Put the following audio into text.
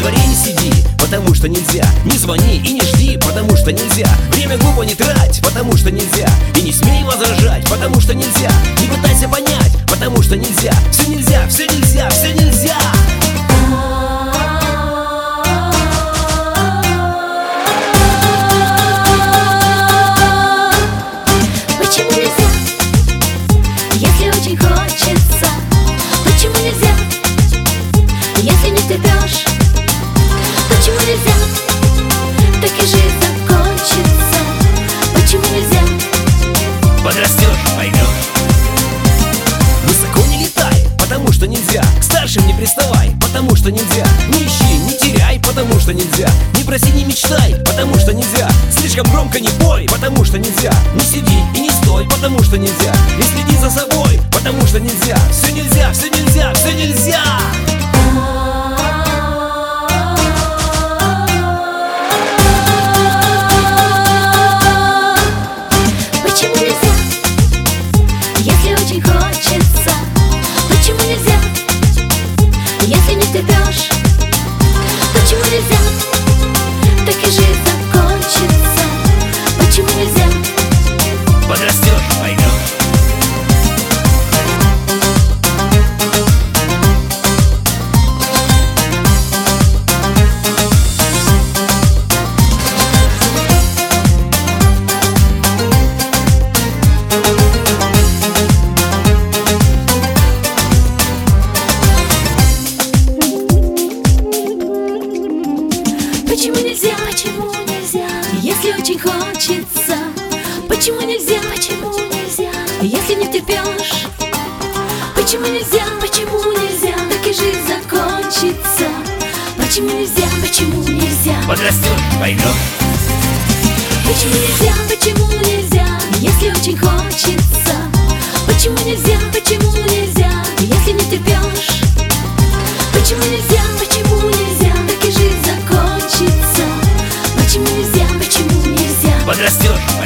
дворе не сиди, потому что нельзя. Не звони и не жди, потому что нельзя. Время глупо не трать, потому что нельзя. И не смей возражать, потому что нельзя. Не пытайся понять, потому что нельзя. Все нельзя, все нельзя, все нельзя. Почему нельзя, если очень хочется? Почему нельзя, если не терпешь? Почему нельзя, так и жизнь закончится? Почему нельзя? Подрастешь, поймешь. Высоко не летай, потому что нельзя. К старшим не приставай, потому что нельзя. Не ищи, не теряй, потому что нельзя. Не проси, не мечтай, потому что нельзя. Слишком громко не пой, потому что нельзя. Не сиди и не стой, потому что нельзя. Не следи за собой, потому что нельзя. Все нельзя, все нельзя, все нельзя. Почему нельзя, если очень хочется? Почему нельзя, если не терпешь? Почему нельзя, так и жизнь закончится? Почему нельзя? Подрастешь, поймешь. Почему нельзя, если очень хочется? Почему нельзя, если не терпешь? Почему нельзя, так и жизнь закончится? Почему нельзя? Подрастешь, поймешь. Почему нельзя, если очень хочется? Почему нельзя, если не терпешь? Почему нельзя, так и жизнь закончится? Почему нельзя? Подрастешь,